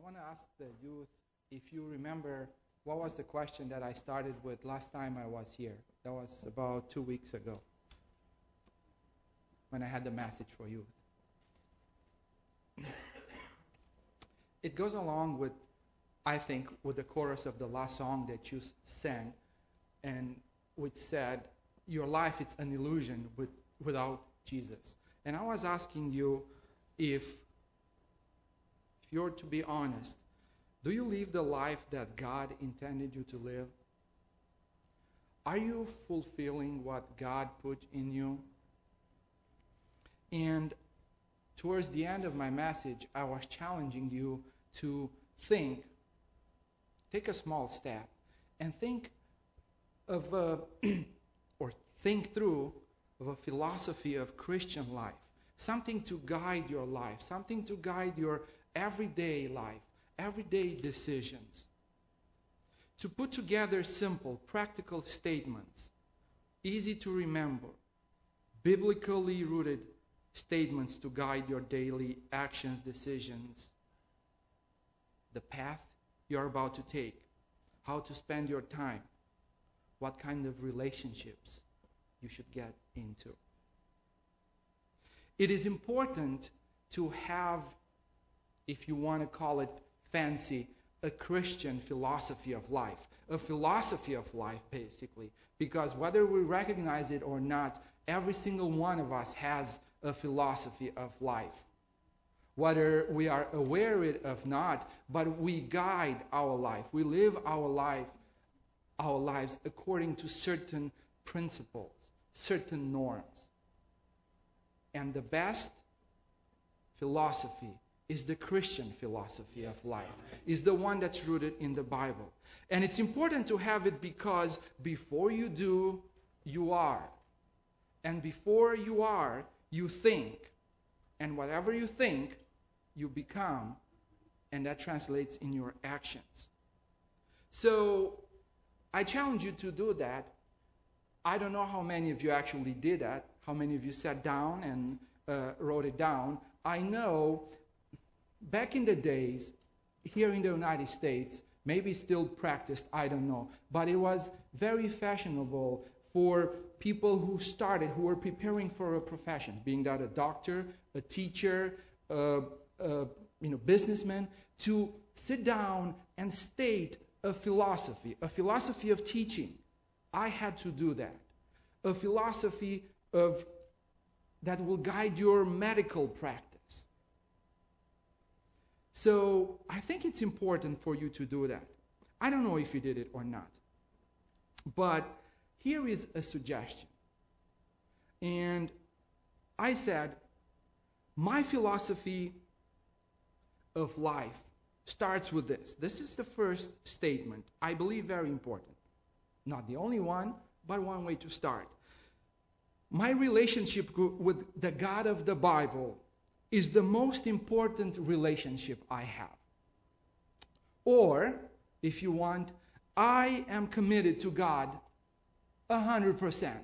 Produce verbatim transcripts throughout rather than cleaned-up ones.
want to ask the youth if you remember what was the question that I started with last time I was here. That was about two weeks ago when I had the message for youth. It goes along with, I think, with the chorus of the last song that you sang, and which said, your life is an illusion with, without Jesus. And I was asking you if, if you're to be honest, do you live the life that God intended you to live? Are you fulfilling what God put in you? And towards the end of my message, I was challenging you to think, take a small step, and think of a, or think through of a philosophy of Christian life, something to guide your life, something to guide your everyday life, everyday decisions. To put together simple, practical statements, easy to remember, biblically rooted statements to guide your daily actions, decisions, the path you're about to take, how to spend your time, what kind of relationships you should get into. It is important to have, if you want to call it fancy, a Christian philosophy of life. A philosophy of life, basically. Because whether we recognize it or not, every single one of us has a philosophy of life. Whether we are aware of it or not, but we guide our life. We live our life, our lives according to certain principles, certain norms. And the best philosophy is the Christian philosophy of life, is the one that's rooted in the Bible. And it's important to have it because before you do, you are. And before you are, you think. And whatever you think, you become. And that translates in your actions. So, I challenge you to do that. I don't know how many of you actually did that, how many of you sat down and uh, wrote it down. I know back in the days, here in the United States, maybe still practiced, I don't know, but it was very fashionable for people who started, who were preparing for a profession, being that a doctor, a teacher, a, a you know, businessman, to sit down and state a philosophy, a philosophy of teaching. I had to do that. A philosophy of that will guide your medical practice. So I think it's important for you to do that. I don't know if you did it or not. But here is a suggestion. And I said, my philosophy of life starts with this. This is the first statement, I believe very important. Not the only one, but one way to start. My relationship with the God of the Bible is the most important relationship I have. Or, if you want, I am committed to God one hundred percent.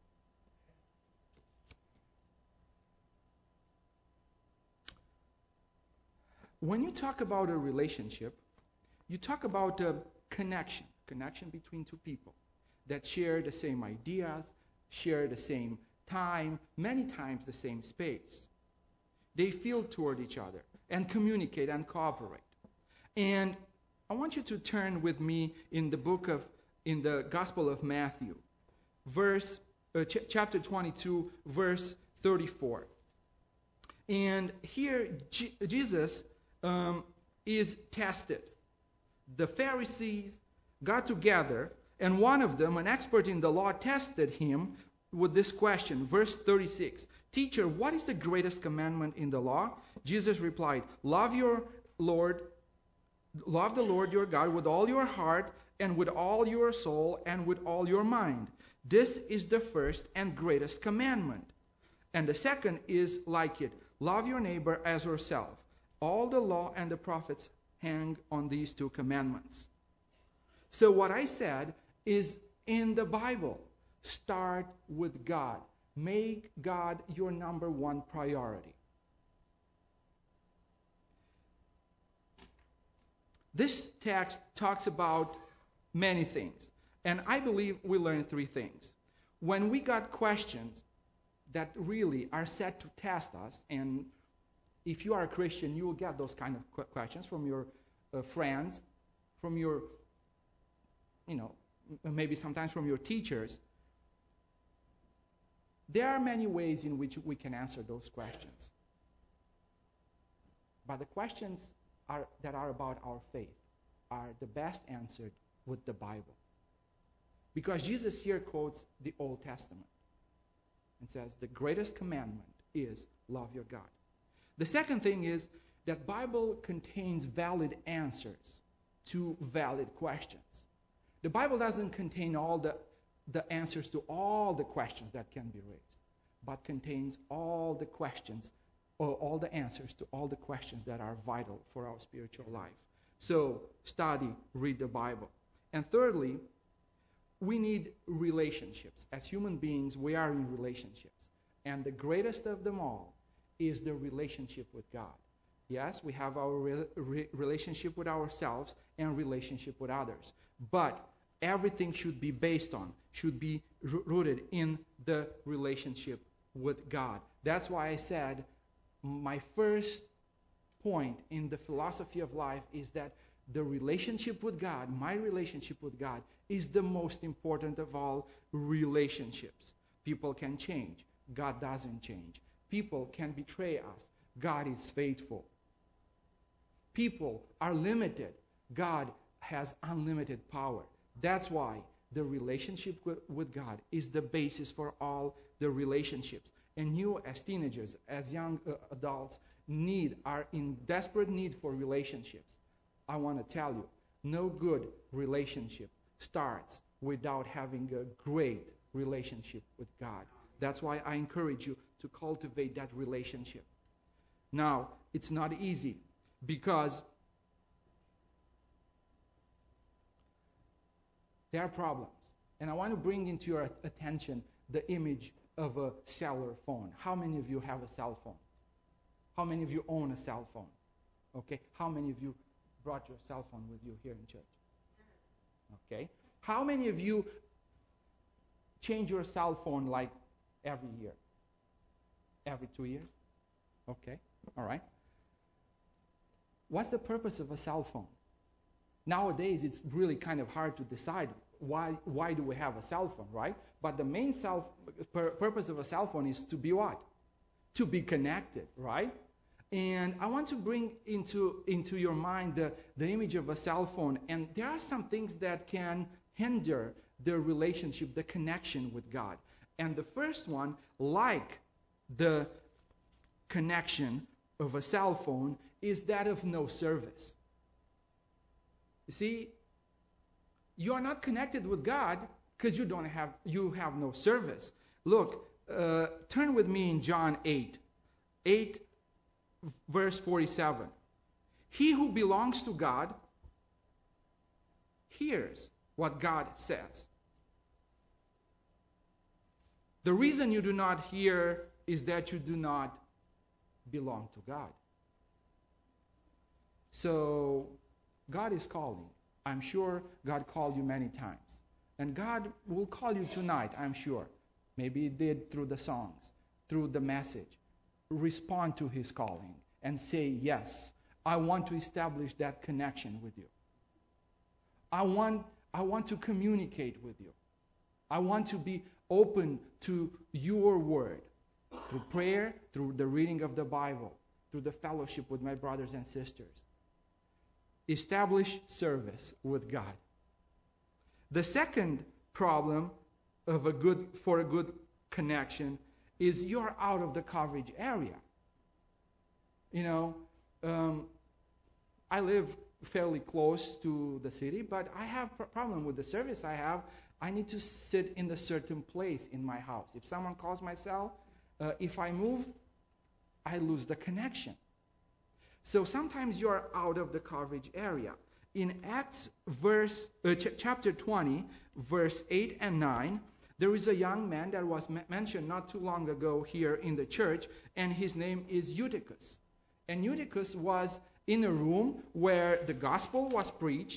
When you talk about a relationship, you talk about a connection, connection between two people that share the same ideas, share the same time, many times the same space. They feel toward each other and communicate and cooperate. And I want you to turn with me in the book of, in the Gospel of Matthew, verse, uh, ch- chapter twenty-two, verse thirty-four. And here G- Jesus um, is tested. The Pharisees got together, and one of them, an expert in the law, tested him with this question, verse thirty-six. Teacher, what is the greatest commandment in the law? Jesus replied, love your Lord, love the Lord your God with all your heart and with all your soul and with all your mind. This is the first and greatest commandment. And the second is like it. Love your neighbor as yourself. All the law and the prophets hang on these two commandments. So what I said is in the Bible. Start with God. Make God your number one priority. This text talks about many things. And I believe we learned three things. When we got questions that really are set to test us, and if you are a Christian, you will get those kind of questions from your uh, friends, from your, you know, maybe sometimes from your teachers. There are many ways in which we can answer those questions. But the questions are, that are about our faith are the best answered with the Bible. Because Jesus here quotes the Old Testament and says the greatest commandment is love your God. The second thing is that Bible contains valid answers to valid questions. The Bible doesn't contain all the, the answers to all the questions that can be raised, but contains all the questions or all the answers to all the questions that are vital for our spiritual life. So study, read the Bible. And thirdly, we need relationships. As human beings, we are in relationships. And the greatest of them all is the relationship with God. Yes, we have our re- re- relationship with ourselves and relationship with others. But everything should be based on, should be r- rooted in the relationship with God. That's why I said my first point in the philosophy of life is that the relationship with God, my relationship with God, is the most important of all relationships. People can change. God doesn't change. People can betray us. God is faithful. People are limited. God has unlimited power. That's why the relationship with God is the basis for all the relationships. And you as teenagers, as young uh, adults, need are in desperate need for relationships. I want to tell you, no good relationship starts without having a great relationship with God. That's why I encourage you to cultivate that relationship. Now, it's not easy because there are problems. And I want to bring into your attention the image of a cellular phone. How many of you have a cell phone? How many of you own a cell phone? Okay. How many of you brought your cell phone with you here in church? Okay. How many of you change your cell phone like every year? Every two years? Okay. All right. What's the purpose of a cell phone? Nowadays, it's really kind of hard to decide why why do we have a cell phone, right? But the main self, pur- purpose of a cell phone is to be what? To be connected, right? And I want to bring into into your mind the, the image of a cell phone. And there are some things that can hinder the relationship, the connection with God. And the first one, like the connection of a cell phone, is that of no service. You see, you are not connected with God because you don't have you have no service. Look, uh, turn with me in John eight, eight verse forty-seven. He who belongs to God hears what God says. The reason you do not hear is that you do not belong to God. So God is calling. I'm sure God called you many times. And God will call you tonight, I'm sure. Maybe He did through the songs, through the message. Respond to His calling and say, yes, I want to establish that connection with you. I want, I want to communicate with you. I want to be open to your word through prayer, through the reading of the Bible, through the fellowship with my brothers and sisters. Establish service with God. The second problem of a good for a good connection is you're out of the coverage area. You know, um, I live fairly close to the city, but I have a problem with the service I have. I need to sit in a certain place in my house. If someone calls my cell, uh, if I move, I lose the connection. So sometimes you are out of the coverage area. In Acts verse uh, ch- chapter twenty, verse eight and nine, there is a young man that was m- mentioned not too long ago here in the church, and his name is Eutychus. And Eutychus was in a room where the gospel was preached,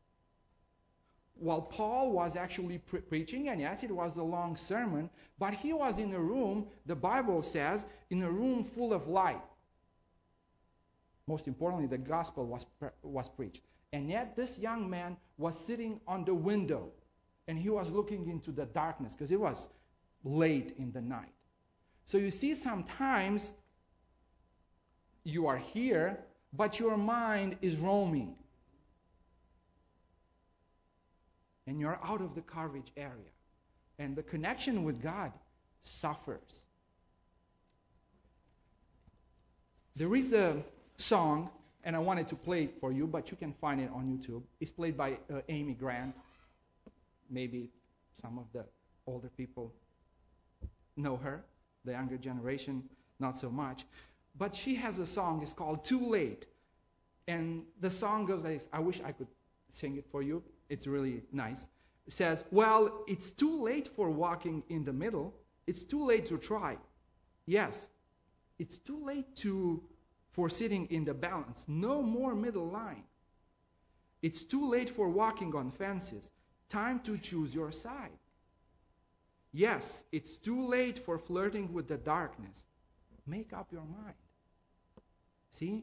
while Paul was actually pre- preaching, and yes, it was a long sermon, but he was in a room, the Bible says, in a room full of light. Most importantly, the gospel was pre- was preached. And yet this young man was sitting on the window, and he was looking into the darkness, because it was late in the night. So you see, sometimes you are here, but your mind is roaming. And you're out of the coverage area. And the connection with God suffers. There is a song, and I wanted to play it for you, but you can find it on YouTube. It's played by uh, Amy Grant. Maybe some of the older people know her. The younger generation, not so much. But she has a song, it's called Too Late. And the song goes like this. I wish I could sing it for you. It's really nice. It says, well, it's too late for walking in the middle. It's too late to try. Yes, it's too late to for sitting in the balance. No more middle line. It's too late for walking on fences. Time to choose your side. Yes, it's too late for flirting with the darkness. Make up your mind. See?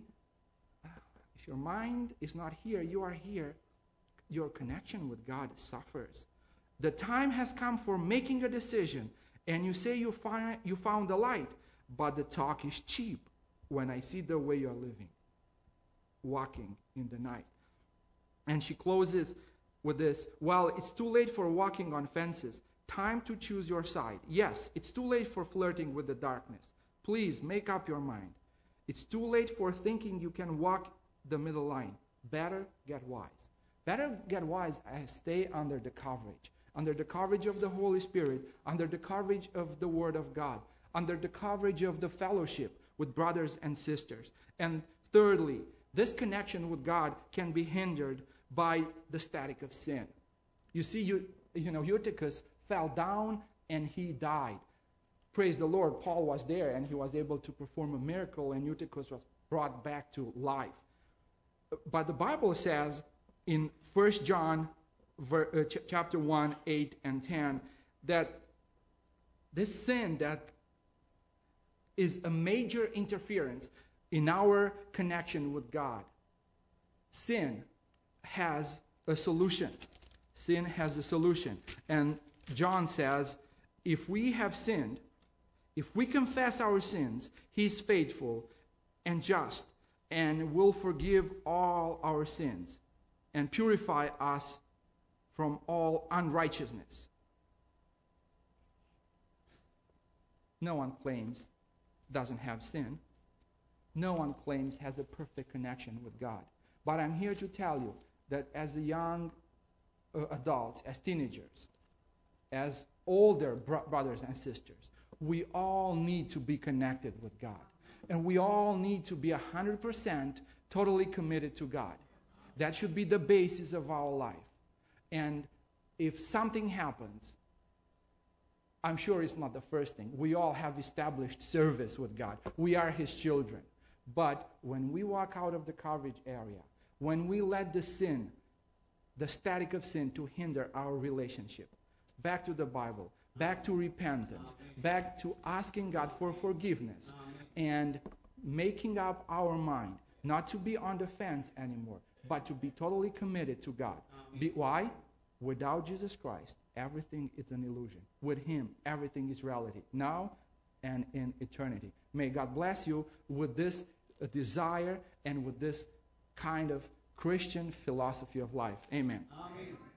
If your mind is not here, you are here. Your connection with God suffers. The time has come for making a decision, and you say you find you found the light, but the talk is cheap when I see the way you're living, walking in the night. And she closes with this, well, it's too late for walking on fences. Time to choose your side. Yes, it's too late for flirting with the darkness. Please make up your mind. It's too late for thinking you can walk the middle line. Better get wise. Better get wise and stay under the coverage. Under the coverage of the Holy Spirit. Under the coverage of the Word of God. Under the coverage of the fellowship with brothers and sisters. And thirdly, this connection with God can be hindered by the static of sin. You see, you, you know, Eutychus fell down and he died. Praise the Lord, Paul was there and he was able to perform a miracle, and Eutychus was brought back to life. But the Bible says in First John ver, uh, chapter one, eight and ten that this sin that is a major interference in our connection with God. Sin has a solution. Sin has a solution. And John says, if we have sinned, if we confess our sins, He is faithful and just and will forgive all our sins and purify us from all unrighteousness. No one claims doesn't have sin. No one claims has a perfect connection with God. But I'm here to tell you that as a young uh, adults, as teenagers, as older bro- brothers and sisters, we all need to be connected with God. And we all need to be one hundred percent totally committed to God. That should be the basis of our life. And if something happens, I'm sure it's not the first thing. We all have established service with God. We are His children. But when we walk out of the coverage area, when we let the sin, the static of sin, to hinder our relationship, back to the Bible, back to repentance, back to asking God for forgiveness, and making up our mind not to be on the fence anymore, but to be totally committed to God. Be, why? Without Jesus Christ, everything is an illusion. With Him, everything is reality, now and in eternity. May God bless you with this uh, desire and with this kind of Christian philosophy of life. Amen. Amen.